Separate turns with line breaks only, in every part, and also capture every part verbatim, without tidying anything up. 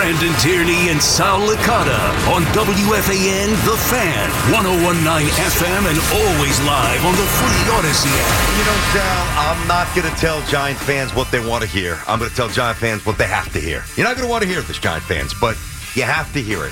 Brandon Tierney and Sal Licata on W F A N The Fan, one oh one point nine F M, and always live on the free Odyssey app.
You know, Sal, I'm not going to tell Giant fans what they want to hear. I'm going to tell Giant fans what they have to hear. You're not going to want to hear this, Giant fans, but you have to hear it.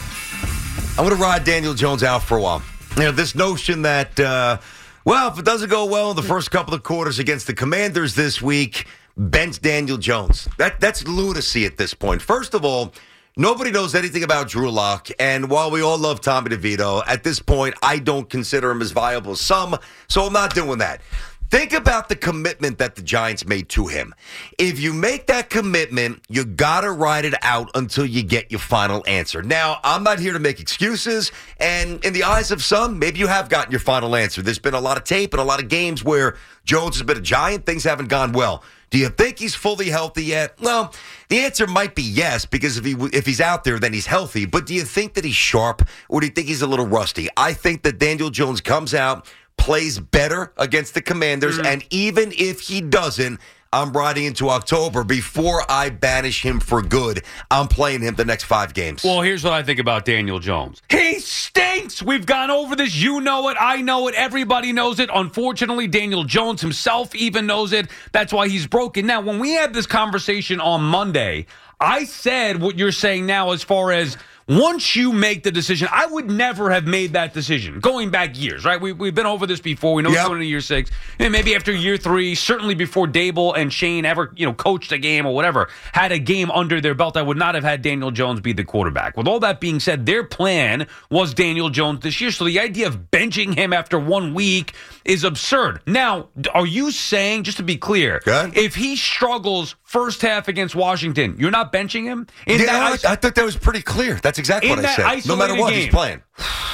I'm going to ride Daniel Jones out for a while. You know, this notion that, uh, well, if it doesn't go well in the first couple of quarters against the Commanders this week, bench Daniel Jones. That That's lunacy at this point. First of all, nobody knows anything about Drew Lock, and while we all love Tommy DeVito, at this point, I don't consider him as viable as some, so I'm not doing that. Think about the commitment that the Giants made to him. If you make that commitment, you got to ride it out until you get your final answer. Now, I'm not here to make excuses, and in the eyes of some, maybe you have gotten your final answer. There's been a lot of tape and a lot of games where Jones has been a Giant. Things haven't gone well. Do you think he's fully healthy yet? Well, the answer might be yes, because if he if he's out there, then he's healthy. But do you think that he's sharp, or do you think he's a little rusty? I think that Daniel Jones comes out, plays better against the Commanders, mm-hmm. and even if he doesn't, I'm riding into October. Before I banish him for good, I'm playing him the next five games.
Well, here's what I think about Daniel Jones. He stinks! We've gone over this. You know it. I know it. Everybody knows it. Unfortunately, Daniel Jones himself even knows it. That's why he's broken. Now, when we had this conversation on Monday, I said what you're saying now as far as once you make the decision, I would never have made that decision going back years, right? We, we've been over this before. We know yep. it's going into year six. And maybe after year three, certainly before Dable and Shane ever, you know, coached a game or whatever, had a game under their belt, I would not have had Daniel Jones be the quarterback. With all that being said, their plan was Daniel Jones this year. So the idea of benching him after one week is absurd. Now, are you saying, just to be clear, if he struggles first half against Washington, you're not benching him? In
yeah,
that
I, I thought that was pretty clear. That's exactly what I said. No matter what,
game,
he's playing.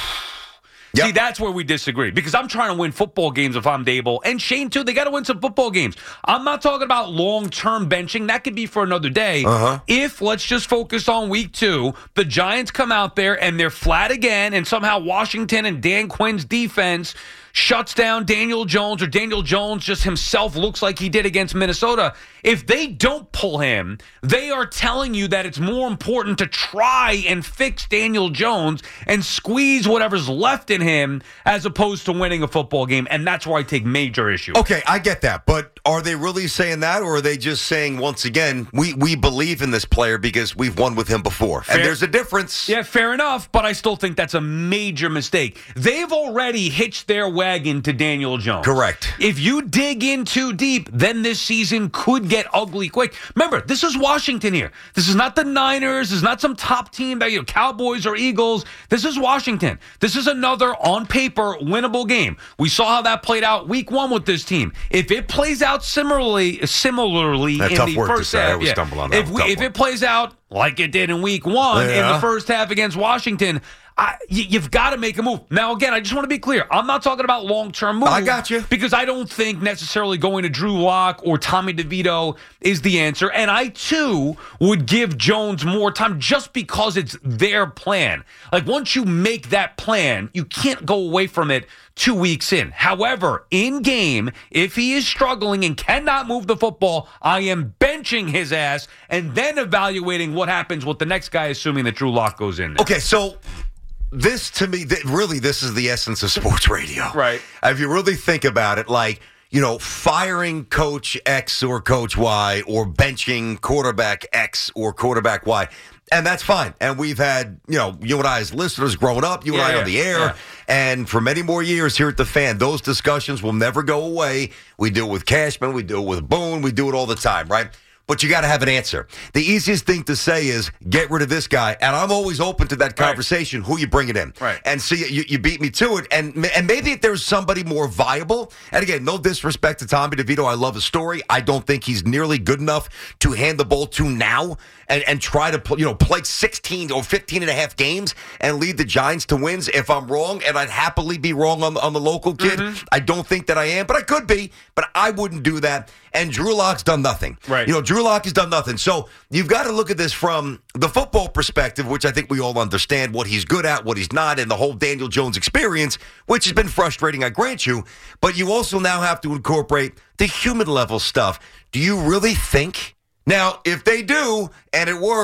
Yep. See, that's where we disagree, because I'm trying to win football games if I'm Dable. And Shane, too, they got to win some football games. I'm not talking about long-term benching. That could be for another day. Uh-huh. If, let's just focus on week two, the Giants come out there and they're flat again, and somehow Washington and Dan Quinn's defense shuts down Daniel Jones, or Daniel Jones just himself looks like he did against Minnesota. If they don't pull him, they are telling you that it's more important to try and fix Daniel Jones and squeeze whatever's left in him as opposed to winning a football game. And that's where I take major issue.
Okay, I get that. But are they really saying that, or are they just saying, once again, we, we believe in this player because we've won with him before? Fair. And there's a difference.
Yeah, fair enough. But I still think that's a major mistake. They've already hitched their wagon to Daniel Jones.
Correct.
If you dig in too deep, then this season could get ugly quick. Remember, this is Washington here. This is not the Niners. This is not some top team that, you know, Cowboys or Eagles. This is Washington. This is another, on paper, winnable game. We saw how that played out week one with this team. If it plays out similarly, similarly
That's
in
tough
the
word
first
to say.
half,
I always
yeah.
stumble on that.
If, we, if it plays out like it did in week one
yeah.
in the first half against Washington, I, you, you've got to make a move. Now, again, I just want to be clear. I'm not talking about long-term moves.
I got you.
Because I don't think necessarily going to Drew Lock or Tommy DeVito is the answer. And I, too, would give Jones more time just because it's their plan. Like, once you make that plan, you can't go away from it two weeks in. However, in game, if he is struggling and cannot move the football, I am benching his ass and then evaluating what happens with the next guy, assuming that Drew Lock goes in there.
Okay, so this, to me, th- really, this is the essence of sports radio.
Right.
If you really think about it, like, you know, firing Coach X or Coach Y, or benching quarterback X or quarterback Y, and that's fine. And we've had, you know, you and I as listeners growing up, you and
yeah,
I
yeah,
on the air,
yeah.
and for many more years here at The Fan, those discussions will never go away. We do it with Cashman, we do it with Boone, we do it all the time, right? But you got to have an answer. The easiest thing to say is get rid of this guy, and I'm always open to that conversation. Right. Who you bringing in?
Right.
And see, you, you beat me to it, and and maybe if there's somebody more viable. And again, no disrespect to Tommy DeVito, I love his story. I don't think he's nearly good enough to hand the ball to now and and try to you know play sixteen or fifteen and a half games and lead the Giants to wins. If I'm wrong, and I'd happily be wrong on on the local kid, mm-hmm. I don't think that I am, but I could be. But I wouldn't do that. And Drew Lock's done nothing.
Right.
You know, Drew Lock has done nothing. So you've got to look at this from the football perspective, which I think we all understand what he's good at, what he's not, and the whole Daniel Jones experience, which has been frustrating, I grant you. But you also now have to incorporate the human level stuff. Do you really think? Now, if they do, and it works,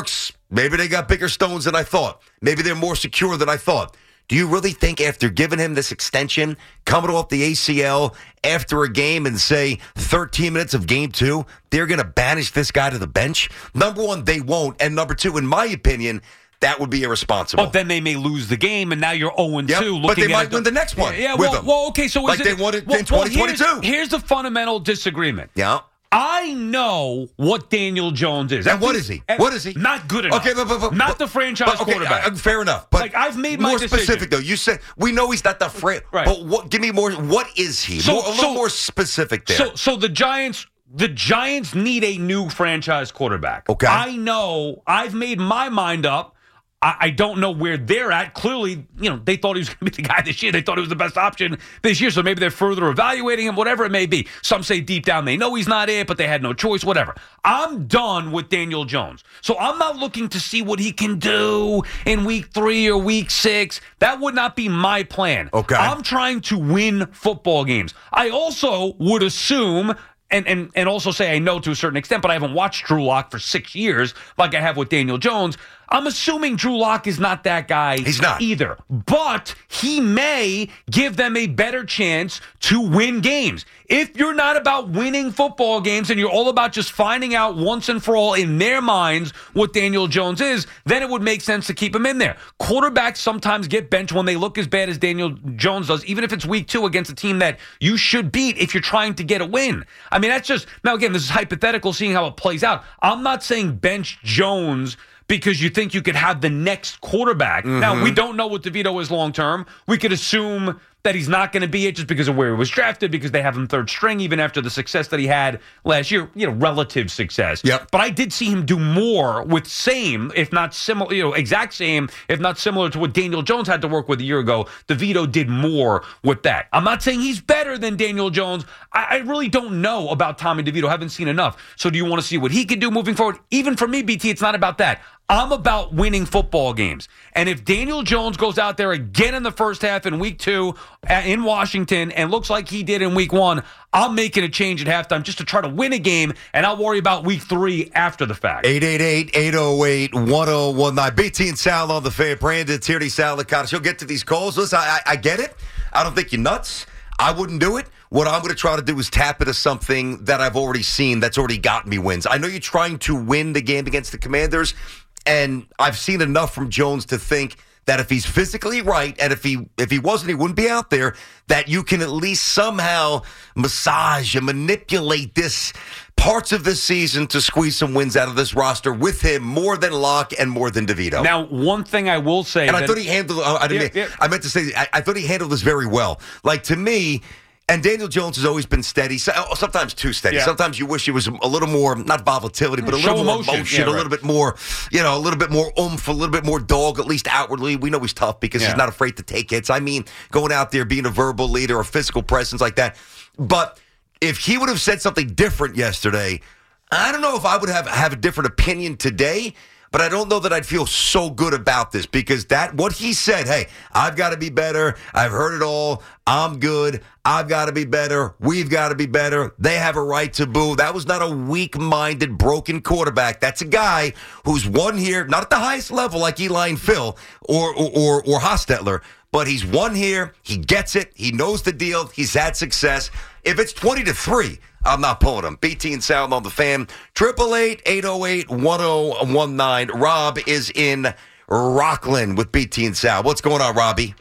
Maybe they got bigger stones than I thought. Maybe they're more secure than I thought. Do you really think after giving him this extension, coming off the A C L after a game and say thirteen minutes of game two, they're going to banish this guy to the bench? Number one, they won't. And number two, in my opinion, that would be irresponsible.
But then they may lose the game, and now you're oh and two.
Yep, but they might
at
win the next one
Yeah, yeah
with
well,
them.
well, okay, so
like
is it,
they won it
well,
in twenty twenty-two.
Well, here's, here's the fundamental disagreement.
Yeah.
I know what Daniel Jones is.
And what is he? What is he?
Not good enough.
Okay, but, but, but
not the franchise
but, okay,
quarterback.
uh, fair enough. But
like I've made my
more
decision.
specific though. You said we know he's not the fra-
right.
But what? Give me more. What is he?
So,
more, a little
so,
more specific there.
So, so the Giants, the Giants need a new franchise quarterback.
Okay.
I know. I've made my mind up. I, I don't know where they're at. Clearly, you know, they thought he was going to be the guy this year. They thought he was the best option this year. So maybe they're further evaluating him, whatever it may be. Some say deep down they know he's not it, but they had no choice, whatever. I'm done with Daniel Jones. So I'm not looking to see what he can do in week three or week six. That would not be my plan.
Okay.
I'm trying to win football games. I also would assume And, and and also say I know to a certain extent, but I haven't watched Drew Lock for six years like I have with Daniel Jones. I'm assuming Drew Lock is not that guy
He's not.
either. But he may give them a better chance to win games. If you're not about winning football games and you're all about just finding out once and for all in their minds what Daniel Jones is, then it would make sense to keep him in there. Quarterbacks sometimes get benched when they look as bad as Daniel Jones does, even if it's week two against a team that you should beat if you're trying to get a win. I mean, that's just, now again, this is hypothetical, seeing how it plays out. I'm not saying bench Jones because you think you could have the next quarterback. Mm-hmm. Now, we don't know what DeVito is long-term. We could assume that he's not going to be it just because of where he was drafted, because they have him third string, even after the success that he had last year, you know, relative success.
Yep.
But I did see him do more with same, if not similar, you know, exact same, if not similar to what Daniel Jones had to work with a year ago. DeVito did more with that. I'm not saying he's better than Daniel Jones. I, I really don't know about Tommy DeVito. I haven't seen enough. So do you want to see what he can do moving forward? Even for me, B T, it's not about that. I'm about winning football games. And if Daniel Jones goes out there again in the first half in week two in Washington and looks like he did in week one, I'm making a change at halftime just to try to win a game, and I'll worry about week three after the fact.
eight eight eight, eight oh eight, one oh one nine. B T and Sal on the fan. Brandon Tierney, Sal Licata. She'll get to these calls. Listen, I, I get it. I don't think you're nuts. I wouldn't do it. What I'm going to try to do is tap into something that I've already seen that's already gotten me wins. I know you're trying to win the game against the Commanders, and I've seen enough from Jones to think that if he's physically right, and if he if he wasn't, he wouldn't be out there, that you can at least somehow massage and manipulate this parts of this season to squeeze some wins out of this roster with him more than Locke and more than DeVito.
Now, one thing I will say,
and
that,
I thought he handled. Uh, I didn't.
Yeah, yeah.
I meant to say. I, I thought he handled this very well. Like, to me. And Daniel Jones has always been steady, sometimes too steady.
Yeah.
Sometimes you wish it was a little more, not volatility, but a
Show
little more
emotion,
emotion,
yeah,
a
right.
little bit more, you know, a little bit more oomph, a little bit more dog, at least outwardly. We know he's tough because
Yeah.
he's not afraid to take hits. I mean, going out there, being a verbal leader, a physical presence like that. But if he would have said something different yesterday, I don't know if I would have, have a different opinion today. But I don't know that I'd feel so good about this, because that what he said, hey, I've got to be better. I've heard it all. I'm good. I've got to be better. We've got to be better. They have a right to boo. That was not a weak-minded, broken quarterback. That's a guy who's won here, not at the highest level like Eli and Phil or, or, or, or Hostetler, but he's won here. He gets it. He knows the deal. He's had success. If it's twenty to three, I'm not pulling him. B T and Sound on the fan. Triple eight eight oh eight one oh one nine. Rob is in Rockland with B T and Sal. What's going on, Robbie?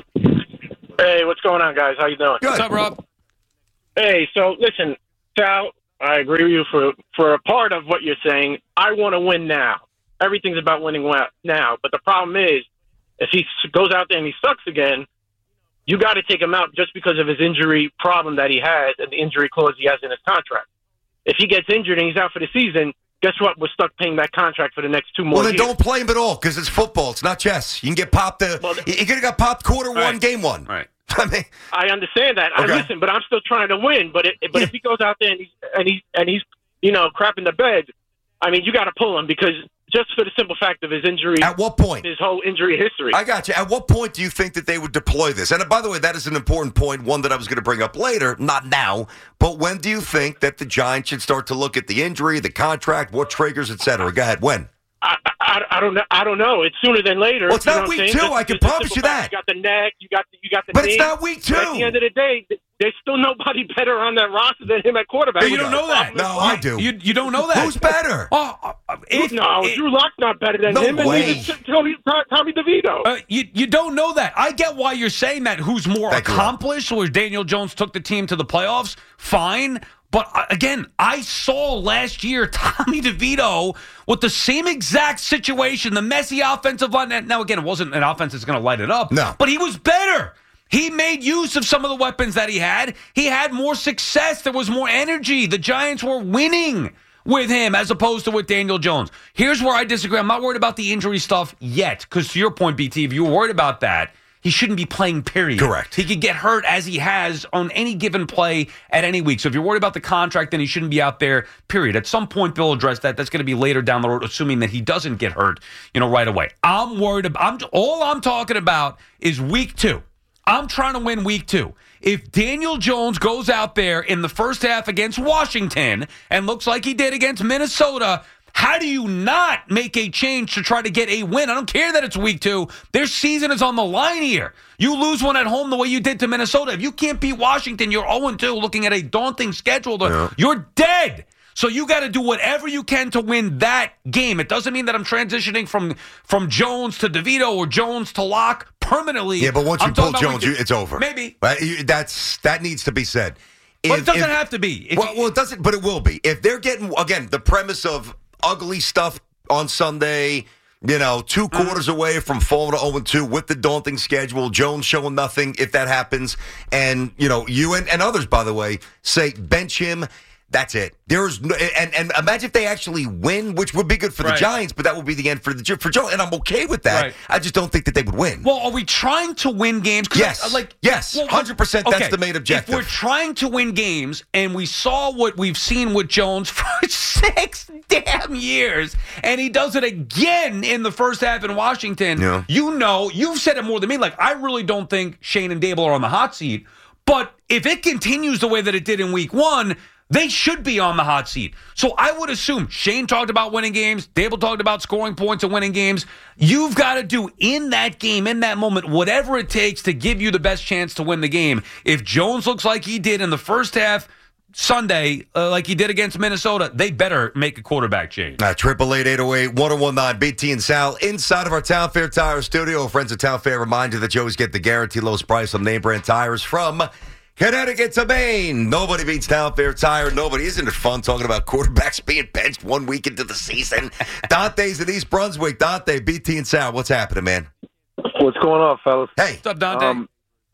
Hey, what's going on, guys? How you doing?
Good.
What's up, Rob?
Hey, so listen, Sal, I agree with you for for a part of what you're saying. I want to win now. Everything's about winning now. But the problem is, if he goes out there and he sucks again, you got to take him out just because of his injury problem that he has and the injury clause he has in his contract. If he gets injured and he's out for the season, guess what? We're stuck paying that contract for the next two more
Well, then
years.
don't play him at all, because it's football. It's not chess. You can get popped. The,
Well,
you could have got popped quarter one,
Right.
game one.
Right.
I mean,
I understand that. I
Okay.
listen, but I'm still trying to win. But it, but
Yeah.
if he goes out there and he's and he's and he's you know crapping the bed, I mean, you got to pull him, because just for the simple fact of his injury,
at what point?
his whole injury history.
I got you. At what point do you think that they would deploy this? And uh, by the way, that is an important point, one that I was going to bring up later, not now. But when do you think that the Giants should start to look at the injury, the contract, what triggers, et cetera? Go ahead. When?
I, I, I, I don't know. I don't know. It's sooner than later.
Well, it's
you
not
know what
week
I'm saying?
two. I can
It's a
promise
simple
you
fact.
that.
You got the neck. You got the, you got the
But
knee.
it's not week two.
But at the end of the day, there's still nobody better on that roster than him at quarterback.
Hey, you don't know that.
No, I do.
You you don't know that.
Who's better?
Oh, uh, if,
no,
if-
Drew Lock's not better than
No
him. And
way.
neither is Tommy, Tommy DeVito.
Uh, you you don't know that. I get why you're saying that. Who's more
Thank you, Rob.
accomplished? Where Daniel Jones took the team to the playoffs? Fine. But uh, again, I saw last year Tommy DeVito with the same exact situation, the messy offensive line. Now, again, it wasn't an offense that's going to light it up.
No.
But he was better. He made use of some of the weapons that he had. He had more success. There was more energy. The Giants were winning with him as opposed to with Daniel Jones. Here's where I disagree. I'm not worried about the injury stuff yet, because to your point, B T, if you were worried about that, he shouldn't be playing, period.
Correct.
He could get hurt as he has on any given play at any week. So if you're worried about the contract, then he shouldn't be out there, period. At some point, they'll address that. That's going to be later down the road, assuming that he doesn't get hurt, you know, right away. I'm worried about, I'm, all I'm talking about is week two. I'm trying to win week two. If Daniel Jones goes out there in the first half against Washington and looks like he did against Minnesota, how do you not make a change to try to get a win? I don't care that it's week two. Their season is on the line here. You lose one at home the way you did to Minnesota. If you can't beat Washington, you're oh and two looking at a daunting schedule. To,
Yeah.
You're dead. So you got to do whatever you can to win that game. It doesn't mean that I'm transitioning from from Jones to DeVito or Jones to Locke permanently.
Yeah, but once you
I'm
pull
talking about
Jones,
week
you,
two.
it's over.
Maybe.
Right? You- That's that needs to be said.
But
If-
it doesn't
if-
have to be. If
Well,
you-
well, it doesn't, but it will be. If they're getting, again, the premise of ugly stuff on Sunday, you know, two
Mm-hmm.
quarters away from falling to oh and two with the daunting schedule, Jones showing nothing if that happens, and, you know, you and, and others, by the way, say bench him. That's it. There's no, and, and imagine if they actually win, which would be good for the
Right.
Giants, but that would be the end for the for Jones, and I'm okay with that.
Right.
I just don't think that they would win.
Well, are we trying to win games? 'Cause
Yes.
I- like
Yes.
well,
one hundred percent that's the main objective.
If we're trying to win games, and we saw what we've seen with Jones for six damn years, and he does it again in the first half in Washington,
Yeah.
you know, you've said it more than me. Like, I really don't think Shane and Dable are on the hot seat. But if it continues the way that it did in week one, they should be on the hot seat. So I would assume Shane talked about winning games. Dable talked about scoring points and winning games. You've got to do in that game, in that moment, whatever it takes to give you the best chance to win the game. If Jones looks like he did in the first half Sunday, uh, like he did against Minnesota, they better make a quarterback change.
Triple eight eight zero eight one zero one nine B T and Sal inside of our Town Fair Tire studio. Friends at Town Fair remind you that you always get the guaranteed lowest price on name brand tires from Connecticut to Maine. Nobody beats Town Fair Tire. Nobody. Isn't it fun talking about quarterbacks being benched one week into the season? Dante's in East Brunswick. Dante, B T and Sal, what's happening, man?
What's going on, fellas?
Hey.
What's up, Dante?
Um,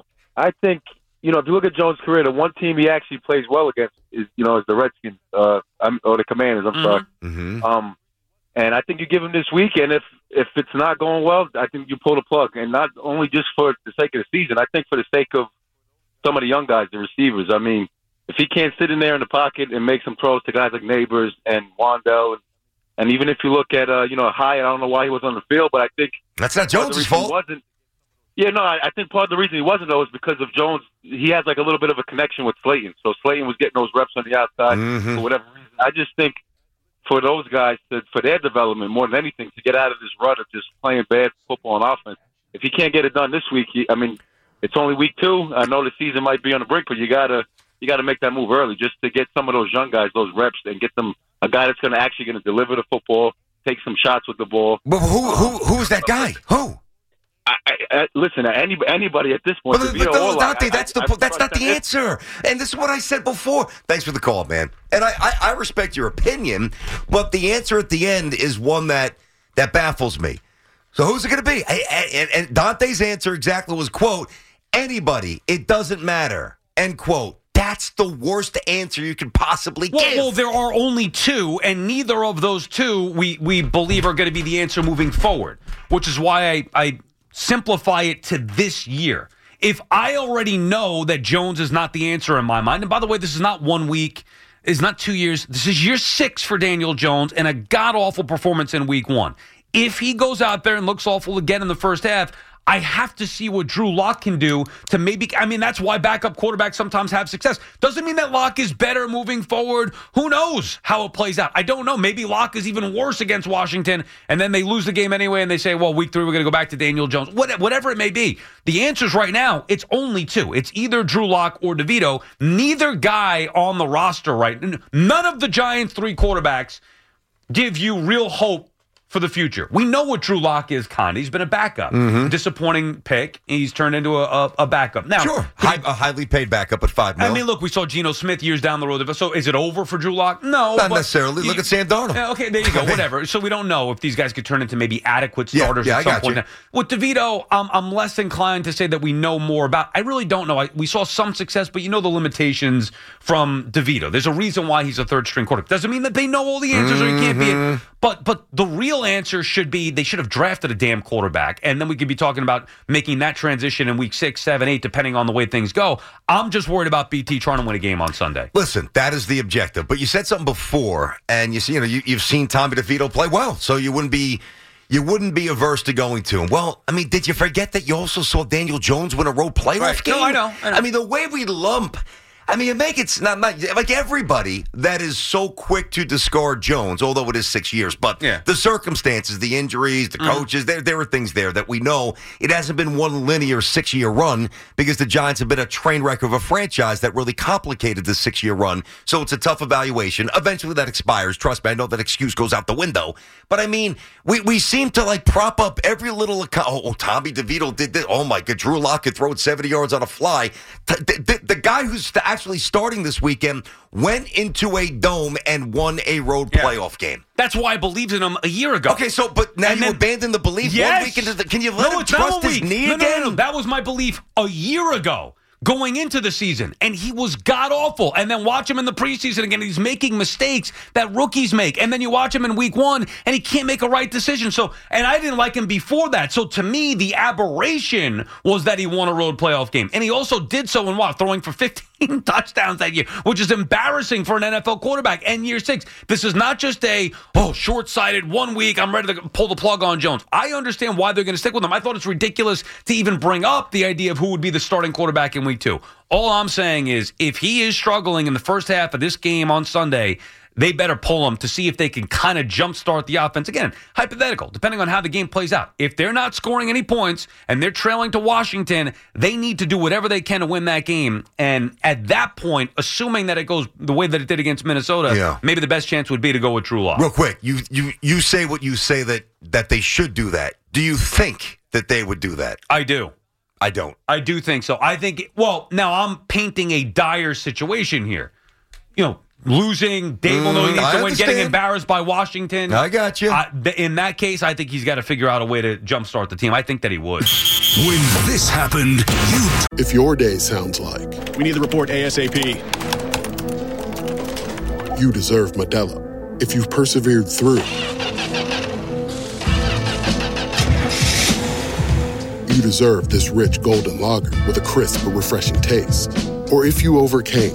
I think, you know, if you look at Jones' career, the one team he actually plays well against is, you know, is the Redskins, uh, I'm, or the Commanders, I'm
Mhm.
sorry.
Mm-hmm.
Um, and I think you give him this week, and if, if it's not going well, I think you pull the plug. And not only just for the sake of the season, I think for the sake of some of the young guys, the receivers. I mean, if he can't sit in there in the pocket and make some throws to guys like Neighbors and Wandell, and, and even if you look at, uh, you know, Hyatt, I don't know why he was on the field, but I think
That's not
part of the
Jones'
reason he
fault.
wasn't. Yeah, no, I, I think part of the reason he wasn't, though, is because of Jones. He has, like, a little bit of a connection with Slayton. So Slayton was getting those reps on the outside
Mhm.
for whatever reason. I just think for those guys, to, for their development, more than anything, to get out of this rut of just playing bad football and offense, if he can't get it done this week, he, I mean, it's only week two. I know the season might be on the brink, but you gotta you gotta make that move early just to get some of those young guys those reps and get them a guy that's going to actually going to deliver the football, take some shots with the ball.
But who, who, who's that guy? Who?
I, I, I, listen, any, anybody at this point,
But,
DeVito
but
or
no,
Locke,
Dante,
I-
that's the
I-
po-
I
that's not
trust
the
that-
answer. And this is what I said before. Thanks for the call, man. And I, I, I respect your opinion, but the answer at the end is one that that baffles me. So who's it going to be? I, I, and, and Dante's answer exactly was, quote, anybody. It doesn't matter, end quote. That's the worst answer you could possibly
Well,
give.
well, there are only two, and neither of those two we, we believe are going to be the answer moving forward, which is why I, I simplify it to this year. If I already know that Jones is not the answer in my mind, and by the way, this is not one week, it's not two years, this is year six for Daniel Jones and a god-awful performance in week one. If he goes out there and looks awful again in the first half, I have to see what Drew Lock can do to maybe, I mean, that's why backup quarterbacks sometimes have success. Doesn't mean that Lock is better moving forward. Who knows how it plays out? I don't know. Maybe Lock is even worse against Washington, and then they lose the game anyway, and they say, well, week three, we're going to go back to Daniel Jones. What, whatever it may be. The answers right now, it's only two. It's either Drew Lock or DeVito. Neither guy on the roster, right? None of the Giants' three quarterbacks give you real hope for the future. We know what Drew Lock is, kind of. He's been a backup. Mm-hmm. Disappointing pick. He's turned into a, a, a backup. Now,
sure. High, a highly paid backup at five mil.
I mean, look, we saw Geno Smith years down the road. So is it over for Drew Lock? No.
Not necessarily. Look you, at Sam Darnold.
Yeah, okay, there you go. Whatever. So we don't know if these guys could turn into maybe adequate starters
yeah, yeah,
at some
I got
point.
you.
With DeVito, um, I'm less inclined to say that we know more about. I really don't know. I, we saw some success, but you know the limitations from DeVito. There's a reason why he's a third-string quarterback. Doesn't mean that they know all the answers mm-hmm. or he can't be it. But, but the real answer should be they should have drafted a damn quarterback, and then we could be talking about making that transition in week six, seven, eight, depending on the way things go. I'm just worried about B T trying to win a game on Sunday.
Listen, that is the objective. But you said something before, and you see, you know, you, you've seen Tommy DeVito play well, so you wouldn't be you wouldn't be averse to going to him. Well, I mean, did you forget that you also saw Daniel Jones win a road playoff
right.
game?
No, I know, I know.
I mean, the way we lump. I mean, you make it not, not like everybody that is so quick to discard Jones, although it is six years. But
yeah.
the circumstances, the injuries, the coaches, mm. there, there are things there that we know. It hasn't been one linear six-year run because the Giants have been a train wreck of a franchise that really complicated the six-year run. So it's a tough evaluation. Eventually that expires. Trust me, I know that excuse goes out the window. But, I mean, we, we seem to, like, prop up every little account. Oh, oh, Tommy DeVito did this. Oh, my God, Drew Lock could throw it seventy yards on a fly. The, the, the guy who's actually starting this weekend went into a dome and won a road yeah. playoff game.
That's why I believed in him a year ago.
Okay, so but now and you then, abandon the belief
yes.
one week into the. Can you let
no,
him trust his
week.
knee
no,
again?
No, no, no, that was my belief a year ago. Going into the season, and he was god-awful. And then watch him in the preseason again, he's making mistakes that rookies make. And then you watch him in week one, and he can't make a right decision. So, and I didn't like him before that. So to me, the aberration was that he won a road playoff game. And he also did so in what? Throwing for fifteen touchdowns that year, which is embarrassing for an N F L quarterback. And year six, this is not just a, oh, short-sighted, one week, I'm ready to pull the plug on Jones. I understand why they're going to stick with him. I thought it's ridiculous to even bring up the idea of who would be the starting quarterback in week two. All I'm saying is if he is struggling in the first half of this game on Sunday, they better pull him to see if they can kind of jumpstart the offense. Again, hypothetical, depending on how the game plays out. If they're not scoring any points and they're trailing to Washington, they need to do whatever they can to win that game. And at that point, assuming that it goes the way that it did against Minnesota,
yeah.
maybe the best chance would be to go with Drew Lock.
Real quick, you you you say what you say that that they should do that. Do you think that they would do that?
I do.
I don't.
I do think so. I think, well, now I'm painting a dire situation here. You know, losing, Dable mm, knowing needs to win, getting embarrassed by Washington.
I got you.
Uh, in that case, I think he's got to figure out a way to jumpstart the team. I think that he would.
When this happened, you...
If your day sounds like...
We need the report ASAP.
You deserve Modelo. If you've persevered through... You deserve this rich golden lager with a crisp but refreshing taste. Or if you overcame.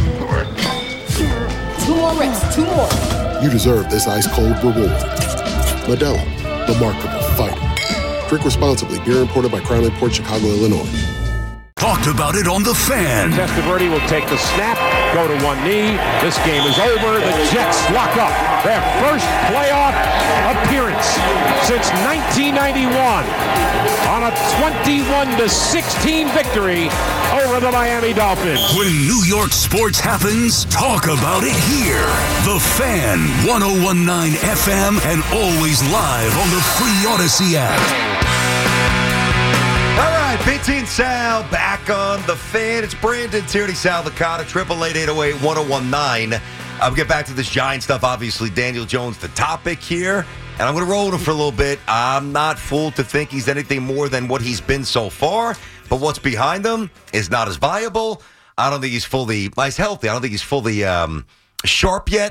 Two more reps, two more.
You deserve this ice-cold reward. Modelo, the mark of a fighter. Drink responsibly. Beer imported by Crown Imports, Chicago, Illinois.
Talked about it on The Fan.
Testaverde will take the snap, go to one knee. This game is over. The Jets lock up their first playoff appearance since nineteen ninety-one on a twenty-one to sixteen victory over the Miami Dolphins.
When New York sports happens, talk about it here. The Fan, one oh one point nine F M, and always live on the free Odyssey app.
All right, B T and Sal back on The Fan. It's Brandon Tierney, Sal Licata, triple eight eight oh eight one oh one nine. I'll get back to this Giant stuff. Obviously, Daniel Jones, the topic here. And I'm going to roll with him for a little bit. I'm not fooled to think he's anything more than what he's been so far. But what's behind him is not as viable. I don't think he's fully, well, he's healthy. I don't think he's fully um, sharp yet.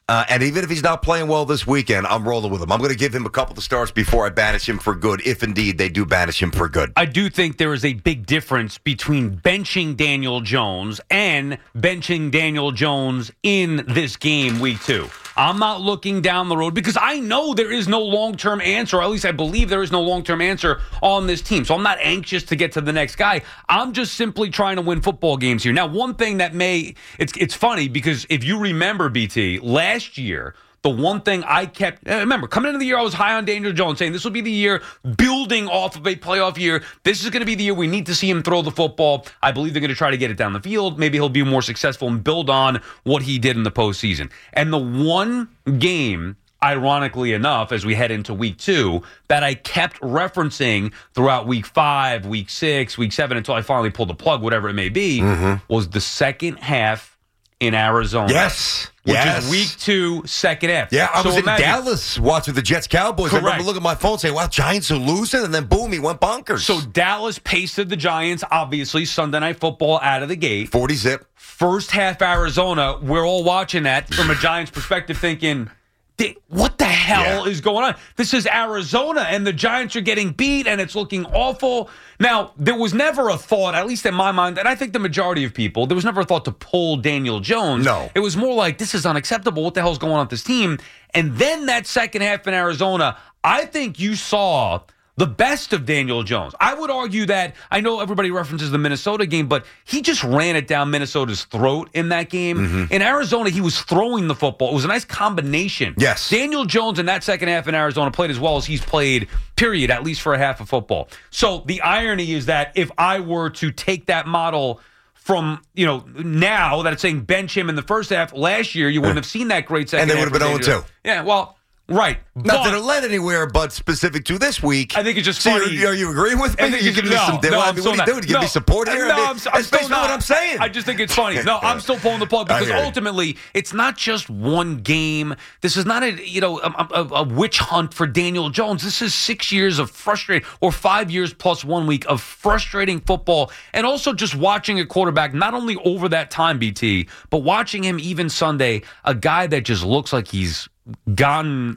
Uh, and even if he's not playing well this weekend, I'm rolling with him. I'm going to give him a couple of starts before I banish him for good, if indeed they do banish him for good.
I do think there is a big difference between benching Daniel Jones and benching Daniel Jones in this game week two. I'm not looking down the road because I know there is no long-term answer, or at least I believe there is no long-term answer on this team. So I'm not anxious to get to the next guy. I'm just simply trying to win football games here. Now, one thing that may, it's it's funny because if you remember, B T, last year, the one thing I kept, remember, coming into the year, I was high on Daniel Jones, saying this will be the year building off of a playoff year. This is going to be the year we need to see him throw the football. I believe they're going to try to get it down the field. Maybe he'll be more successful and build on what he did in the postseason. And the one game, ironically enough, as we head into week two, that I kept referencing throughout week five, week six, week seven, until I finally pulled the plug, whatever it may be, mm-hmm. was the second half in Arizona.
Yes.
Which
yes.
is week two, second half.
Yeah, I
so
was
imagine,
in Dallas watching the Jets-Cowboys.
Correct.
I remember looking at my phone saying, wow, Giants are losing, and then boom, he went bonkers.
So Dallas pasted the Giants, obviously, Sunday Night Football out of the gate.
forty zip.
First half Arizona, we're all watching that from a Giants perspective thinking, what the hell yeah. is going on? This is Arizona, and the Giants are getting beat, and it's looking awful. Now, there was never a thought, at least in my mind, and I think the majority of people, there was never a thought to pull Daniel Jones.
No.
It was more like, this is unacceptable. What the hell's going on with this team? And then that second half in Arizona, I think you saw the best of Daniel Jones. I would argue that, I know everybody references the Minnesota game, but he just ran it down Minnesota's throat in that game. Mm-hmm. In Arizona, he was throwing the football. It was a nice combination.
Yes.
Daniel Jones in that second half in Arizona played as well as he's played, period, at least for a half of football. So the irony is that if I were to take that model from, you know, now that it's saying bench him in the first half, last year you wouldn't have seen that great second
half. And
half.
they would have been oh and two.
Yeah, well, right.
Not
but,
that it led anywhere, but specific to this week.
I think it's just
so
funny.
Are you agreeing with me?
I think
Are you giving
no,
me some
no,
well,
I'm
I mean,
still
what are you
not.
doing? You give
no,
me support here?
No,
I mean,
I'm, I'm
that's
still
basically
not.
what I'm saying.
I just think it's funny. No, I'm still pulling the plug because
I
ultimately it's not just one game. This is not a you know a, a, a witch hunt for Daniel Jones. This is six years of frustrating, or five years plus one week of frustrating football, and also just watching a quarterback not only over that time, B T, but watching him even Sunday, a guy that just looks like he's gone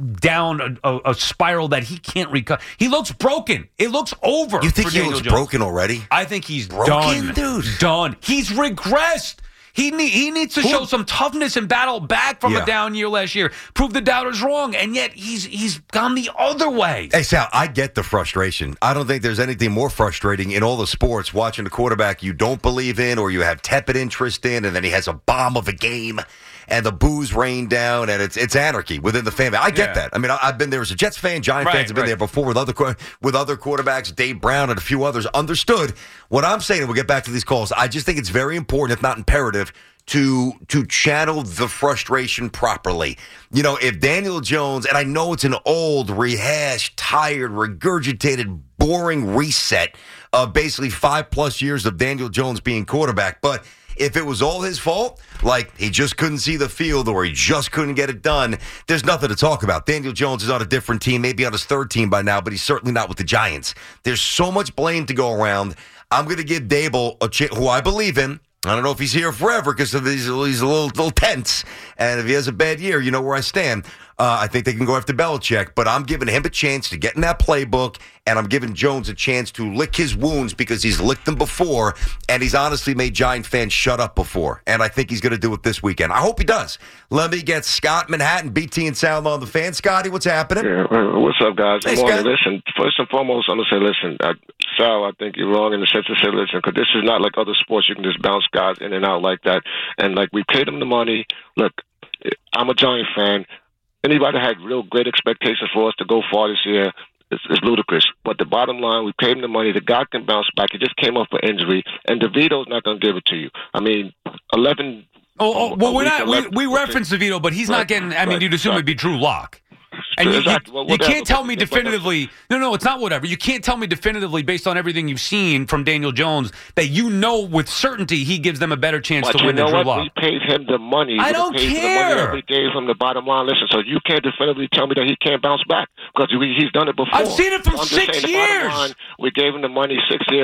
down a, a, a spiral that he can't recover. He looks broken. It looks over.
You think
for
he
Daniel
looks
Jones.
broken already?
I think he's
broken,
done.
dude.
Done. He's regressed. He need, he needs to
Who?
show some toughness and battle back from
Yeah.
a down year last year. Prove the doubters wrong, and yet he's he's gone the other way.
Hey, Sal, I get the frustration. I don't think there's anything more frustrating in all the sports watching a quarterback you don't believe in or you have tepid interest in, and then he has a bomb of a game, and the boos rain down, and it's it's anarchy within the family. I get
Yeah.
that. I mean, I, I've been there as a Jets fan. Giant
Right,
fans have been
right.
there before with other qu- with other quarterbacks, Dave Brown and a few others. Understood. What I'm saying, and we'll get back to these calls, I just think it's very important, if not imperative, to to channel the frustration properly. You know, if Daniel Jones, and I know it's an old, rehashed, tired, regurgitated, boring reset of basically five-plus years of Daniel Jones being quarterback, but if it was all his fault, like he just couldn't see the field or he just couldn't get it done, there's nothing to talk about. Daniel Jones is on a different team, maybe on his third team by now, but he's certainly not with the Giants. There's so much blame to go around. I'm going to give Dable, a ch- who I believe in. I don't know if he's here forever because he's, he's a little, little tense. And if he has a bad year, you know where I stand. Uh, I think they can go after Belichick, but I'm giving him a chance to get in that playbook, and I'm giving Jones a chance to lick his wounds because he's licked them before, and he's honestly made Giant fans shut up before. And I think he's going to do it this weekend. I hope he does. Let me get Scott Manhattan, B T and Sound on the fan. Scotty, what's happening?
Yeah, what's up, guys?
Hey,
Good morning.
Scott.
Listen, first and foremost, I'm going to say, listen, I, Sal, I think you're wrong in the sense to say, listen, because this is not like other sports. You can just bounce guys in and out like that. And, like, we paid them the money. Look, I'm a Giant fan. Anybody had real great expectations for us to go far this year is, is ludicrous. But the bottom line, we paid him the money. The guy can bounce back. He just came off an injury, and DeVito's not going to give it to you. I mean, eleven.
Oh, oh well, we're not.
eleven,
We, we reference DeVito, but he's
right,
not getting. I mean,
right,
you'd assume
right.
it'd be Drew Lock. And you,
Exactly.
you,
Well,
you
whatever,
can't tell me
but- but-
definitively. No, no, it's not whatever. You can't tell me definitively based on everything you've seen from Daniel Jones that you know with certainty he gives them a better chance
But
to
you
win
know
than Drew
what?
Lock.
We paid him the money.
I
We
don't
paid him
care.
The money that we gave him the bottom line. Listen, so you can't definitively tell me that he can't bounce back because we, he's done it before.
I've seen it from
I'm just
six
saying the bottom
years.
line, we gave him the money six years.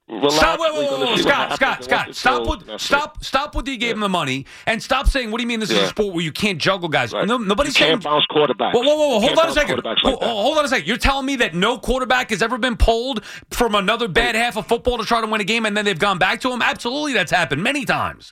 relax.
Stop, wait, wait,
We're
wait,
gonna
wait,
see
Scott,
what
Scott,
happens,
Scott,
and once
stop
it's
with,
sold, that's
stop, stop with you gave
Yeah.
him the money, and stop saying, what do you mean this is
Yeah.
a sport where you can't juggle guys?
Right.
No, nobody's
You
saying.
can't bounce quarterbacks.
Whoa, whoa, whoa,
You
hold
can't
on a
bounce
second.
quarterbacks
Ho-
like that.
hold on a second. You're telling me that no quarterback has ever been pulled from another bad half of football to try to win a game, and then they've gone back to him? Absolutely, that's happened many times.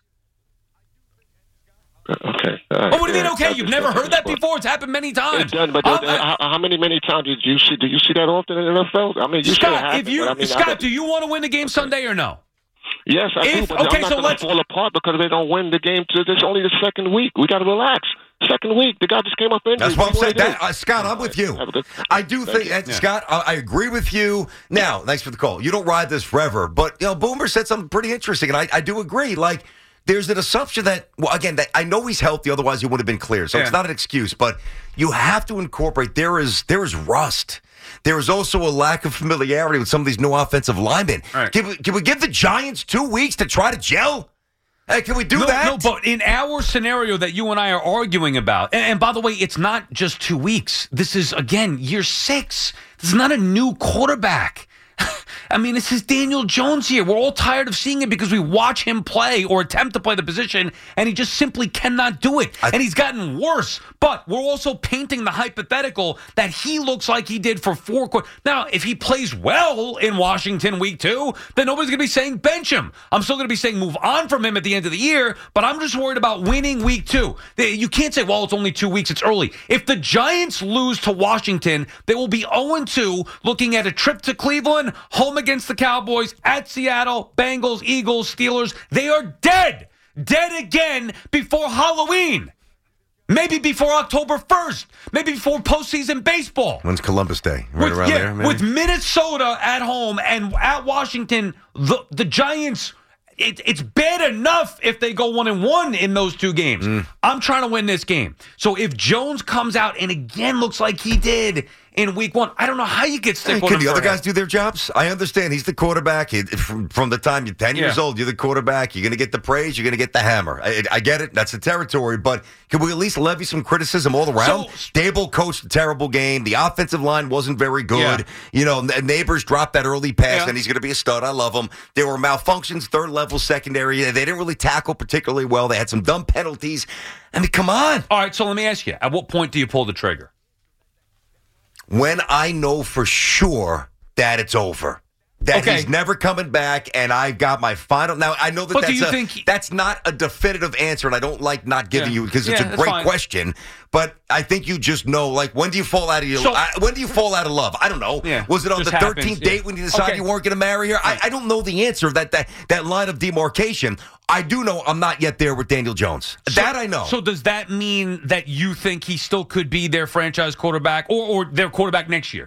Okay. All right.
Oh, what do you mean?
Yeah,
Okay,
that's
you've
just-
never
that's
heard that
just-
before. It's happened many
It's
times.
done, but
Um,
uh, how, how many many times did you see? Do you see that often in the N F L? I mean, you see it
Scott,
happen,
if you
but I mean, I
Scott,
don't-
do you want to win the game Sunday or no?
Yes, I
If-
do, but
okay,
I'm not
so
going
let's-
to fall apart because they don't win the game. To, it's only the second week. We got to relax. Second week, the guy just came up injured.
That's what I'm saying.
do?
That, uh, Scott, I'm with you.
Have a good-
I do think,
you.
uh, Scott, I, I agree with you. Now, thanks for the call. You don't ride this forever, but you know, Boomer said something pretty interesting, and I, I do agree. Like, there's an assumption that, well, again, that I know he's healthy, otherwise he would have been clear. So
Yeah.
it's not an excuse, but you have to incorporate. There is there is rust. There is also a lack of familiarity with some of these new offensive linemen.
Right.
Can we, can we give the Giants two weeks to try to gel? Hey, can we do
no,
that?
No, but in our scenario that you and I are arguing about, and, and by the way, it's not just two weeks. This is, again, year six. This is not a new quarterback. I mean, this is Daniel Jones here. We're all tired of seeing it because we watch him play or attempt to play the position, and he just simply cannot do it.
I,
and he's gotten worse. But we're also painting the hypothetical that he looks like he did for four quarters. Now, if he plays well in Washington week two, then nobody's going to be saying bench him. I'm still going to be saying move on from him at the end of the year, but I'm just worried about winning week two. You can't say, well, it's only two weeks, it's early. If the Giants lose to Washington, they will be oh and two, looking at a trip to Cleveland, home against the Cowboys, at Seattle, Bengals, Eagles, Steelers. They are dead. Dead again before Halloween. Maybe before October first. Maybe before postseason baseball.
When's Columbus Day? Right
with,
around
yeah,
there, maybe?
with Minnesota at home and at Washington, the, the Giants, it, it's bad enough if they go one and one in those two games.
Mm.
I'm trying to win this game. So if Jones comes out and again looks like he did in week one, I don't know how you get stick
Hey,
with
can
him
the
for
other
a half.
guys do their jobs? I understand he's the quarterback. He, from, from the time you're ten years
Yeah.
old, you're the quarterback. You're going to get the praise. You're going to get the hammer. I, I get it. That's the territory. But can we at least levy some criticism all around?
So-
Dable coached a terrible game. The offensive line wasn't very good.
Yeah.
You know, N- Neighbors dropped that early pass,
Yeah.
and he's going to be a stud. I love him. There were malfunctions, third level secondary. They didn't really tackle particularly well. They had some dumb penalties. I mean, come on.
All right, so let me ask you, at what point do you pull the trigger?
When I know for sure that it's over. That
Okay.
he's never coming back, and I've got my final. Now, I know that
But do
that's,
you
a,
think he-
that's not a definitive answer, and I don't like not giving
Yeah.
you because it's
Yeah,
a
that's
great
fine.
question. But I think you just know, like, when do you fall out of your?
So-
I, when do you fall out of love? I don't know.
Yeah,
Was it on
just
the
happens,
thirteenth
yeah.
date when you decided
Okay.
you weren't going to marry her? I, I don't know the answer. That that that line of demarcation. I do know I'm not yet there with Daniel Jones.
So-
that I know.
So does that mean that you think he still could be their franchise quarterback or, or their quarterback next year?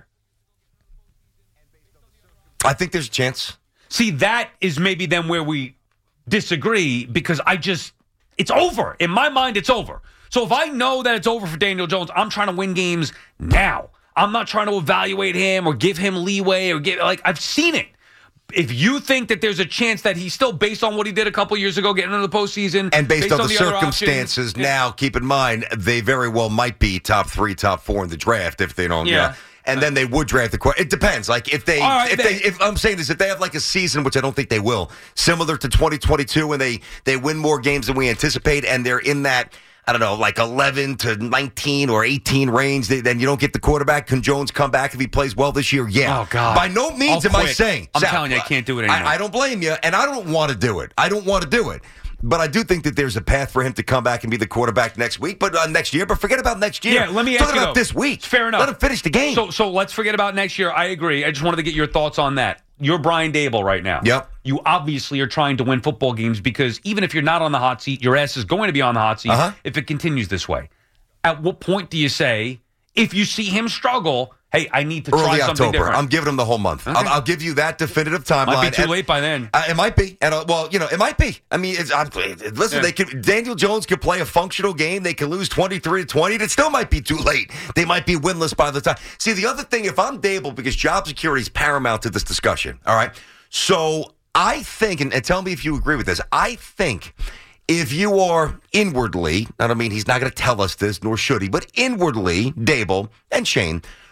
I think there's a chance.
See, that is maybe then where we disagree because I just, it's over. In my mind, it's over. So if I know that it's over for Daniel Jones, I'm trying to win games now. I'm not trying to evaluate him or give him leeway or give, like, I've seen it. If you think that there's a chance that he's still, based on what he did a couple years ago, getting into the postseason,
And based, on, the,
other
circumstances,
options,
now keep in mind they very well might be top three, top four in the draft if they don't.
Yeah.
You know, and then they would draft the quarterback. It depends. Like if they,
All right,
if
they-
they, if I'm saying this, if they have like a season, which I don't think they will, similar to twenty twenty-two, and they they win more games than we anticipate, and they're in that. I don't know, like eleven to nineteen or eighteen range, they, then you don't get the quarterback. Can Jones come back if he plays well this year? Yeah.
Oh, God.
By no means
I'll
am I
quit.
saying.
I'm
Sal,
telling you, I can't do it anymore.
I, I don't blame you, and I don't want to do it. I don't want to do it. But I do think that there's a path for him to come back and be the quarterback next week, but uh, next year. But forget about next year.
Yeah, let me
Talk
ask you,
about
though.
this week.
Fair enough.
Let him finish the game.
So, so let's forget about next year. I agree. I just wanted to get your thoughts on that. You're Brian Dable right now.
Yep.
You obviously are trying to win football games because even if you're not on the hot seat, your ass is going to be on the hot seat
Uh-huh.
if it continues this way. At what point do you say, if you see him struggle, hey, I need to try
Early
something
October.
different?
I'm giving him the whole month.
Okay.
I'll, I'll give you that definitive timeline.
Might be too
And-
late by then.
Uh, it might be, and uh, well, you know, it might be. I mean, it's, I'm, listen,
Yeah.
they could. Daniel Jones could play a functional game. They could lose twenty-three to twenty. It still might be too late. They might be winless by the time. See, the other thing, if I'm Dable, because job security is paramount to this discussion. All right, so I think, and, and tell me if you agree with this. I think if you are inwardly, I don't mean he's not going to tell us this, nor should he, but inwardly, Dable and Shane,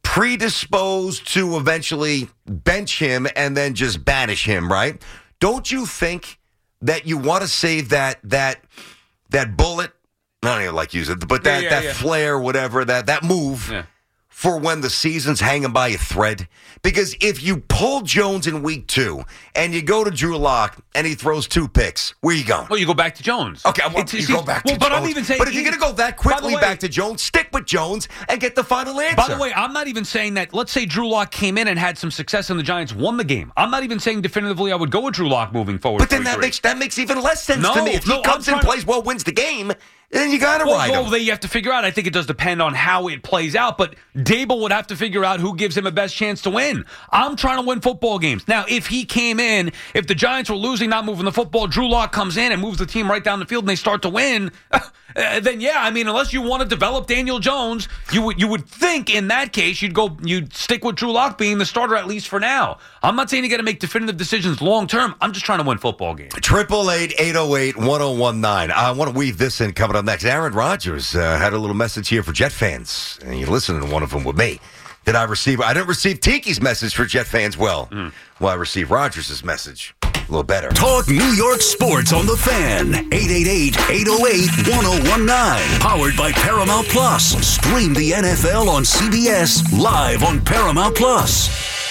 predisposed to eventually bench him and then just banish him, right? Don't you think that you want to save that that that bullet? I don't even like using it, but that,
yeah, yeah,
that
yeah.
flare, whatever, that, that move
Yeah.
for when the season's hanging by a thread. Because if you pull Jones in week two and you go to Drew Lock and he throws two picks, where you going?
Well, you go back to Jones.
Okay, well,
It's-
you
it's-
go back
well,
to
but
Jones.
I'm even saying,
but if you're going to go that quickly
way,
back to Jones, stick with Jones and get the final answer.
By the way, I'm not even saying that. Let's say Drew Lock came in and had some success and the Giants won the game. I'm not even saying definitively I would go with Drew Lock moving forward.
But then
for
that
three.
makes that makes even less sense
No,
to me. If he
no,
comes
I'm
in,
trying-
plays well, wins the game, then you got to
Well,
ride
well,
him.
they, you have to figure out. I think it does depend on how it plays out. But Dable would have to figure out who gives him a best chance to win. I'm trying to win football games. Now, if he came in, if the Giants were losing, not moving the football, Drew Lock comes in and moves the team right down the field and they start to win, uh, then yeah, I mean, unless you want to develop Daniel Jones, you would you would think in that case you'd go you'd stick with Drew Lock being the starter at least for now. I'm not saying you got to make definitive decisions long term. I'm just trying to win football games.
Triple eight eight zero eight one zero one nine. I want to weave this in coming up next. Aaron Rodgers uh, had a little message here for Jet fans, and you're listening to one of them with me. Did I receive? I didn't receive Tiki's message for Jet fans. Well, mm. well, I received Rodgers' message. A little better.
Talk New York sports on the Fan. eight eight eight eight zero eight one zero one nine. Powered by Paramount Plus. Stream the N F L on C B S live on Paramount Plus.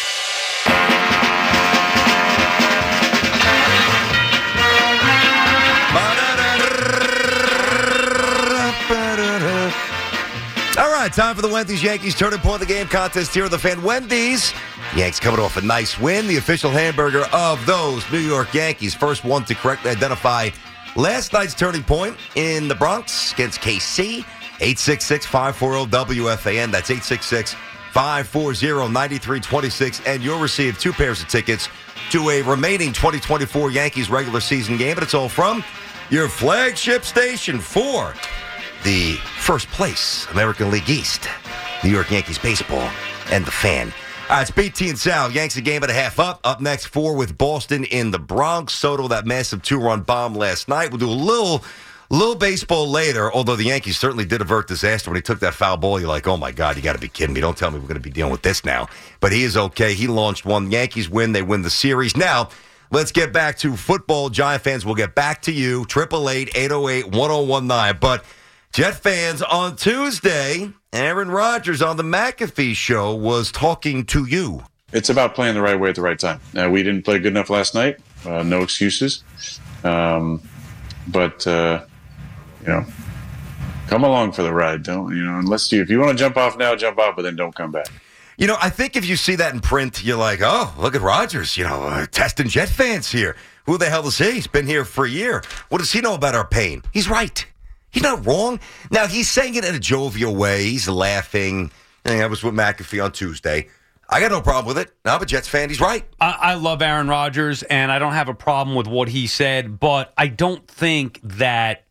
All right, time for the Wendy's Yankees Turning Point of the Game contest here at the Fan. Wendy's. Yanks coming off a nice win. The official hamburger of those New York Yankees. First one to correctly identify last night's turning point in the Bronx against K C. eight six six, five four zero, W F A N. That's eight six six, five four zero, nine three two six. And you'll receive two pairs of tickets to a remaining twenty twenty-four Yankees regular season game. And it's all from your flagship station for the first place American League East, New York Yankees baseball, and the Fan. All right, it's B T and Sal. Yanks a game and a half up. Up next, four with Boston in the Bronx. Soto, that massive two-run bomb last night. We'll do a little little baseball later, although the Yankees certainly did avert disaster when he took that foul ball. You're like, oh, my God, you got to be kidding me. Don't tell me we're going to be dealing with this now. But he is okay. He launched one. Yankees win. They win the series. Now, let's get back to football. Giant fans, we'll get back to you. eight eight eight, eight zero eight, one zero one nine. But Jet fans, on Tuesday, Aaron Rodgers on the McAfee show was talking to you.
It's about playing the right way at the right time. Uh, we didn't play good enough last night. Uh, no excuses. Um, but, uh, you know, come along for the ride. Don't, you know, unless you, if you want to jump off now, jump off, but then don't come back.
You know, I think if you see that in print, you're like, oh, look at Rodgers, you know, uh, testing Jet fans here. Who the hell is he? He's been here for a year. What does he know about our pain? He's right. He's not wrong. Now, he's saying it in a jovial way. He's laughing. And I was with McAfee on Tuesday. I got no problem with it. I'm a Jets fan. He's right.
I, I love Aaron Rodgers, and I don't have a problem with what he said, but I don't think that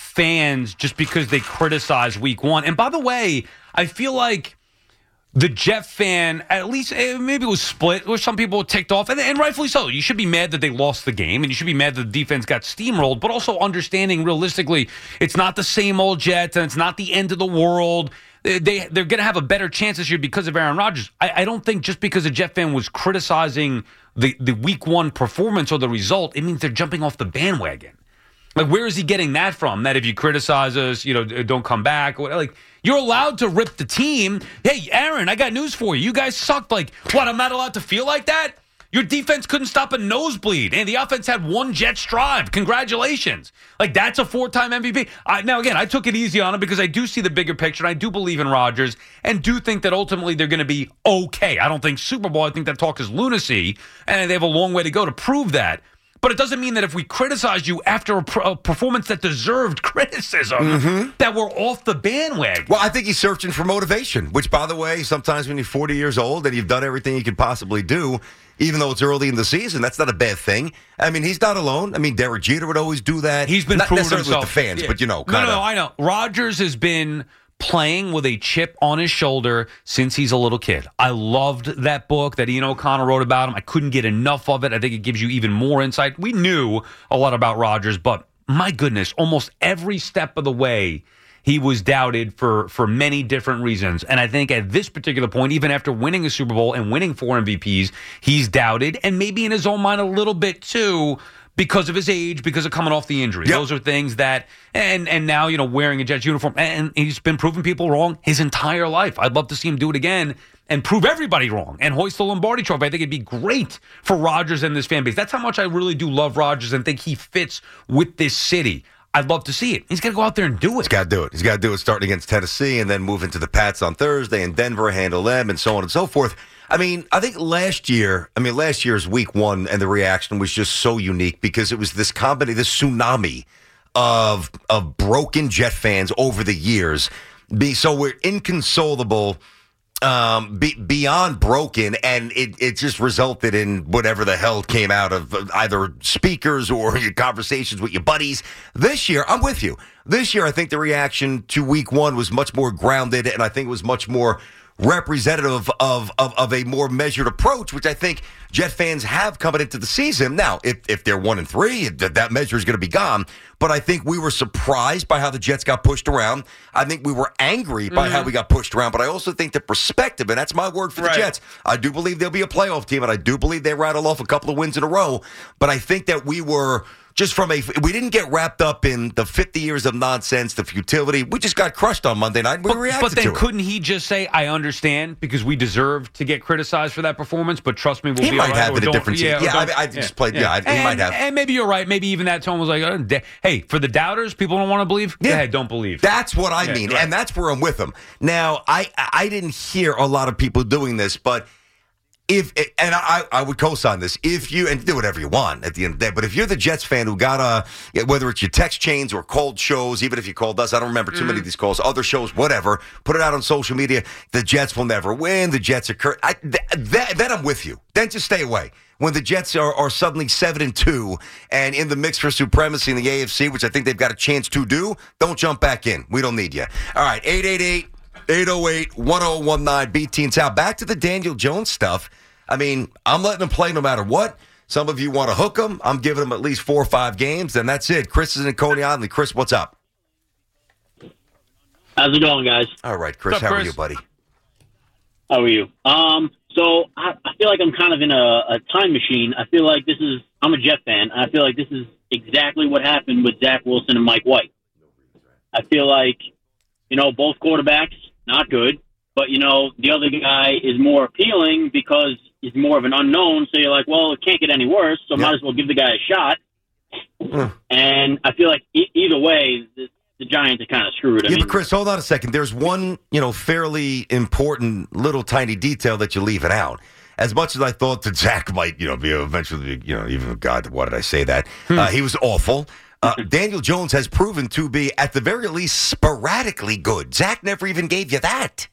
fans, just because they criticize week one, and by the way, I feel like the Jet fan, at least maybe it was split, where some people were ticked off, and, and rightfully so. You should be mad that they lost the game, and you should be mad that the defense got steamrolled, but also understanding realistically, it's not the same old Jets, and it's not the end of the world. They, they, they're going to have a better chance this year because of Aaron Rodgers. I, I don't think just because a Jet fan was criticizing the, the week one performance or the result, it means they're jumping off the bandwagon. Like, where is he getting that from? That if you criticize us, you know, don't come back. Like, you're allowed to rip the team. Hey, Aaron, I got news for you. You guys sucked. Like, what, I'm not allowed to feel like that? Your defense couldn't stop a nosebleed, and the offense had one Jets drive. Congratulations. Like, that's a four-time M V P. I, now, again, I took it easy on him because I do see the bigger picture, and I do believe in Rodgers, and do think that ultimately they're going to be okay. I don't think Super Bowl. I think that talk is lunacy, and they have a long way to go to prove that. But it doesn't mean that if we criticize you after a, pr- a performance that deserved criticism, mm-hmm. that we're off the bandwagon.
Well, I think he's searching for motivation, which, by the way, sometimes when you're forty years old and you've done everything you could possibly do, even though it's early in the season, that's not a bad thing. I mean, he's not alone. I mean, Derek Jeter would always do that.
He's been
not
proving
necessarily
himself.
with the fans,
yeah.
but, you know,
No,
kind of.
no, no, I know. Rodgers has been playing with a chip on his shoulder since he's a little kid. I loved that book that Ian O'Connor wrote about him. I couldn't get enough of it. I think it gives you even more insight. We knew a lot about Rodgers, but my goodness, almost every step of the way, he was doubted for, for many different reasons. And I think at this particular point, even after winning a Super Bowl and winning four M V Ps, he's doubted, and maybe in his own mind a little bit too, because of his age, because of coming off the injury. Yep. Those are things that, and and now, you know, wearing a Jets uniform, and he's been proving people wrong his entire life. I'd love to see him do it again and prove everybody wrong and hoist the Lombardi Trophy. I think it'd be great for Rodgers and this fan base. That's how much I really do love Rodgers and think he fits with this city. I'd love to see it. He's got to go out there and do it.
He's got to do it. He's got to do it starting against Tennessee and then move into the Pats on Thursday and Denver, handle them, and so on and so forth. I mean, I think last year, I mean, last year's week one and the reaction was just so unique because it was this company, this tsunami of of broken Jet fans over the years. Be, so we're inconsolable, um, be, beyond broken, and it, it just resulted in whatever the hell came out of either speakers or your conversations with your buddies. This year, I'm with you. This year, I think the reaction to week one was much more grounded, and I think it was much more representative of, of of a more measured approach, which I think Jet fans have coming into the season. Now, if if they're one and three, that, that measure is going to be gone. But I think we were surprised by how the Jets got pushed around. I think we were angry by mm-hmm. how we got pushed around. But I also think the perspective, and that's my word for the right. Jets, I do believe they'll be a playoff team, and I do believe they rattle off a couple of wins in a row. But I think that we were just from a, we didn't get wrapped up in the fifty years of nonsense, the futility. We just got crushed on Monday night. We
but,
reacted
but then
to it.
Couldn't he just say, I understand, because we deserve to get criticized for that performance, but trust me, we'll
he
be
might
all right,
have it a different
yeah,
yeah, I, I
yeah,
just played, yeah,
yeah.
I, he
and,
might have.
And maybe you're right. Maybe even that tone was like, oh, hey, for the doubters, people don't want to believe, yeah, ahead, don't believe.
That's what I
yeah,
mean,
right.
and that's where I'm with them. Now, I I didn't hear a lot of people doing this, but if, and I, I would co-sign this, if you, and do whatever you want at the end of the day, but if you're the Jets fan who got a, whether it's your text chains or cold shows, even if you called us, I don't remember too mm. many of these calls, other shows, whatever, put it out on social media, the Jets will never win, the Jets are, cur- I, th- th- then I'm with you. Then just stay away. When the Jets are, are suddenly seven and two and in the mix for supremacy in the A F C, which I think they've got a chance to do, don't jump back in. We don't need you. All right, eight eight eight, eight oh eight, one oh one nine, B T and Sal. Back to the Daniel Jones stuff. I mean, I'm letting him play no matter what. Some of you want to hook him. I'm giving him at least four or five games, and that's it. Chris is in Coney Island. Chris, what's up?
How's it going, guys?
All right, Chris.
What's up,
how
Chris?
are you, buddy?
How are you? Um, so I, I feel like I'm kind of in a, a time machine. I feel like this is, I'm a Jet fan. I feel like this is exactly what happened with Zach Wilson and Mike White. I feel like, you know, both quarterbacks, not good. But, you know, the other guy is more appealing because he's more of an unknown. So you're like, well, it can't get any worse, so yep. might as well give the guy a shot. Mm. And I feel like e- either way, the, the Giants are kind of screwed. I
yeah,
mean,
but Chris, hold on a second. There's one, you know, fairly important little tiny detail that you're leaving out. As much as I thought that Zach might, you know, be eventually, you know, even, God, why did I say that? Hmm. Uh, he was awful. Uh, Daniel Jones has proven to be, at the very least, sporadically good. Zach never even gave you that.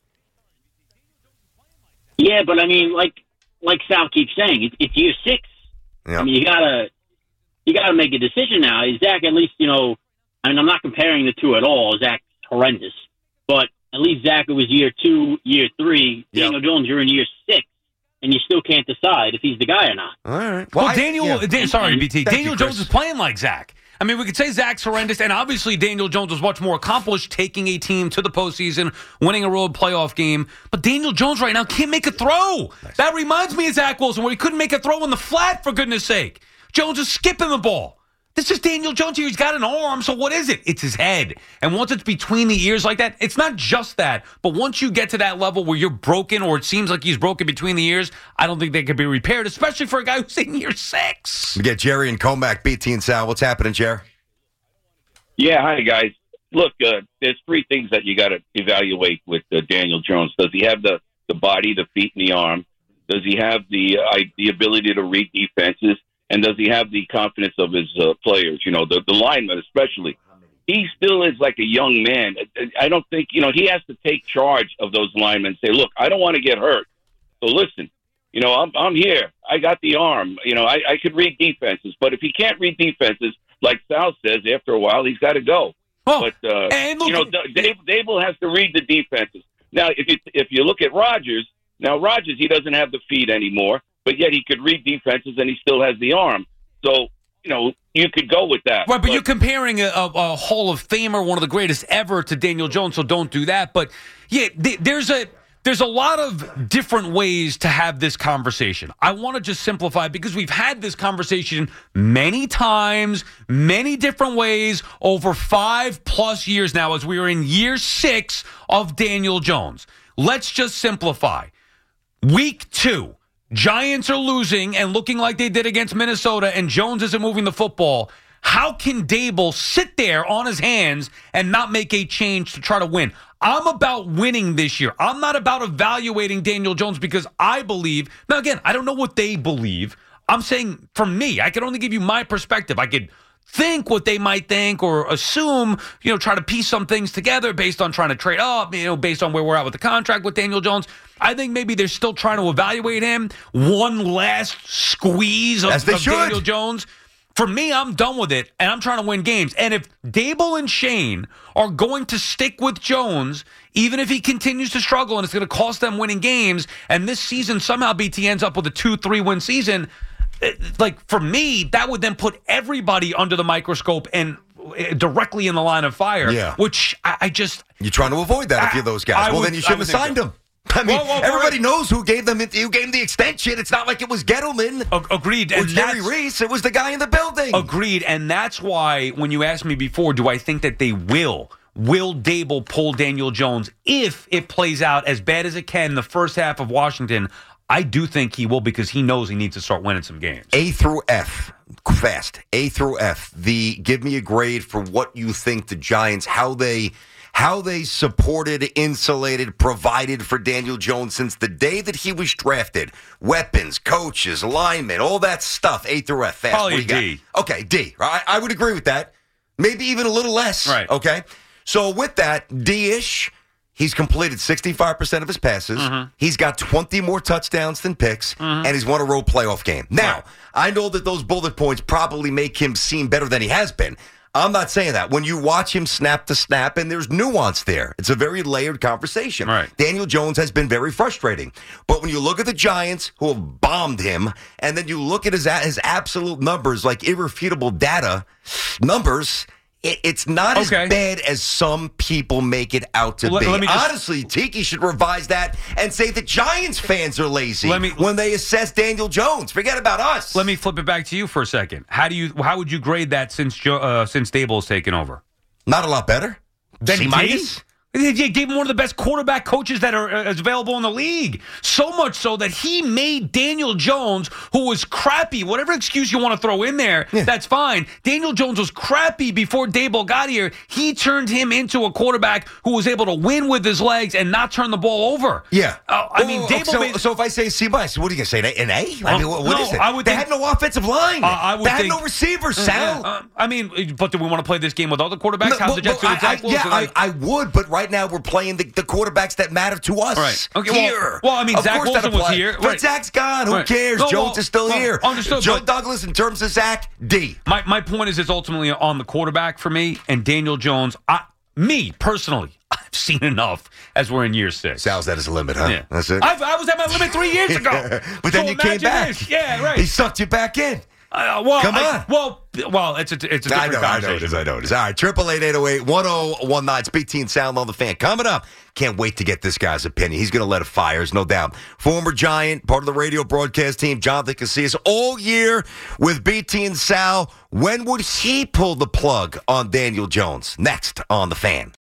Yeah, but I mean, like like Sal keeps saying, it's, it's year six. Yep. I mean, you gotta you gotta make a decision now. Is Zach at least, you know? I mean, I'm not comparing the two at all. Zach's horrendous, but at least Zach, it was year two, year three. Yep. Daniel Jones, you're in year six, and you still can't decide if he's the guy or not.
All right.
Well,
well I,
Daniel,
yeah.
Dan, sorry, B T.
Thank
Daniel
you,
Jones is playing like Zach. I mean, we could say Zach's horrendous, and obviously Daniel Jones was much more accomplished, taking a team to the postseason, winning a road playoff game. But Daniel Jones right now can't make a throw. Nice. That reminds me of Zach Wilson, where he couldn't make a throw in the flat, for goodness sake. Jones is skipping the ball. This is Daniel Jones here. He's got an arm, so what is it? It's his head. And once it's between the ears like that, it's not just that. But once you get to that level where you're broken, or it seems like he's broken between the ears, I don't think they could be repaired, especially for a guy who's in year six.
We get Jerry and Comac, B T and Sal. What's happening, Jerry?
Yeah, hi, guys. Look, uh, there's three things that you got to evaluate with uh, Daniel Jones. Does he have the, the body, the feet, and the arm? Does he have the uh, the ability to read defenses? And does he have the confidence of his uh, players? You know, the, the linemen especially. He still is like a young man. I don't think, you know, he has to take charge of those linemen and say, look, I don't want to get hurt. So listen, you know, I'm I'm here. I got the arm. You know, I, I could read defenses. But if he can't read defenses, like Sal says, after a while, he's got to go.
Oh,
but, uh,
and look,
you know, Dave, Dable has to read the defenses. Now, if you, if you look at Rodgers, now Rodgers, he doesn't have the feet anymore, but yet he could read defenses and he still has the arm. So you know, you could go with that.
Right, but, but you're comparing a, a, a Hall of Famer, one of the greatest ever, to Daniel Jones, so don't do that. But, yeah, th- there's a there's a lot of different ways to have this conversation. I want to just simplify, because we've had this conversation many times, many different ways, over five-plus years now, as we are in year six of Daniel Jones. Let's just simplify. Week two, Giants are losing and looking like they did against Minnesota, and Jones isn't moving the football. How can Dable sit there on his hands and not make a change to try to win? I'm about winning this year. I'm not about evaluating Daniel Jones, because I believe, now again, I don't know what they believe. I'm saying, for me, I can only give you my perspective. I could think what they might think or assume, you know, try to piece some things together based on trying to trade up, you know, based on where we're at with the contract with Daniel Jones. I think maybe they're still trying to evaluate him. One last squeeze of, of Daniel Jones. For me, I'm done with it, and I'm trying to win games. And if Dable and Shane are going to stick with Jones, even if he continues to struggle and it's going to cost them winning games, and this season somehow B T ends up with a two three win season, like, for me, that would then put everybody under the microscope and directly in the line of fire, yeah. which I, I just...
You're trying to avoid that I, if you're those guys. I well, would, then you shouldn't have signed them. I mean, well, well, everybody right. knows who gave them who gave them the extension. It's not like it was Gettleman.
A- agreed.
Or and Jerry Reese. It was the guy in the building.
Agreed. And that's why when you asked me before, do I think that they will, will Dable pull Daniel Jones if it plays out as bad as it can in the first half of Washington? I do think he will, because he knows he needs to start winning some games.
A through F. Fast. A through F. The give me a grade for what you think the Giants, how they... How they supported, insulated, provided for Daniel Jones since the day that he was drafted. Weapons, coaches, linemen, all that stuff. A through F. Fast.
Probably D.
Okay, D. I, I would agree with that. Maybe even a little less.
Right.
Okay. So with that, D-ish, he's completed sixty-five percent of his passes. Mm-hmm. He's got twenty more touchdowns than picks, mm-hmm. and he's won a road playoff game. Now, right. I know that those bullet points probably make him seem better than he has been. I'm not saying that. When you watch him snap to snap, and there's nuance there, it's a very layered conversation.
Right.
Daniel Jones has been very frustrating. But when you look at the Giants, who have bombed him, and then you look at his, his absolute numbers, like irrefutable data numbers, it, it's not
okay.
as bad as some people make it out to
let,
be.
let me just,
Honestly, Tiki should revise that and say the Giants fans are lazy
let me,
when they assess Daniel Jones. Forget about us.
Let me flip it back to you for a second. How do you? How would you grade that since uh, since Dable's taken over?
Not a lot better.
Then
C minus.
They gave him one of the best quarterback coaches that are uh, available in the league. So much so that he made Daniel Jones, who was crappy, whatever excuse you want to throw in there, yeah. that's fine. Daniel Jones was crappy before Dable got here. He turned him into a quarterback who was able to win with his legs and not turn the ball over.
Yeah.
Uh, I mean,
oh,
Dable
so,
made...
so if I say C minus, what are you going to say, an A? I mean, what, what
no,
is it?
I would
they
think,
had no offensive line. Uh, I would they
think,
had no receivers, Sal.
Uh, uh, I mean, but do we want to play this game with other quarterbacks?
No,
How
well,
the Jets
well,
do with Zach
I,
Wilson?
Yeah, I, I would, but right now we're playing the, the quarterbacks that matter to us
right. okay,
here.
Well, well, I mean,
of
Zach Wilson was here.
But
right.
Zach's gone. Who
right.
cares?
No,
Jones
well,
is still
well,
here.
Understood.
Joe
but,
Douglas, in terms of Zach, D.
My my point is it's ultimately on the quarterback for me, and Daniel Jones, I, me, personally, I've seen enough as we're in year six.
Sal's at his limit, huh?
Yeah.
That's it?
I've, I was at my limit three years ago.
But then
so
you came back.
This. Yeah, right.
He sucked you back in.
Uh, well,
Come on.
I, well, well, it's a, it's a different
I know,
conversation.
I know it is, I know it is. All right, triple eight eight oh eight one oh one nine. It's B T and Sal on the Fan. Coming up, can't wait to get this guy's opinion. He's going to let it fire, there's no doubt. Former Giant, part of the radio broadcast team, Jonathan Casillas, all year with B T and Sal. When would he pull the plug on Daniel Jones? Next on the Fan.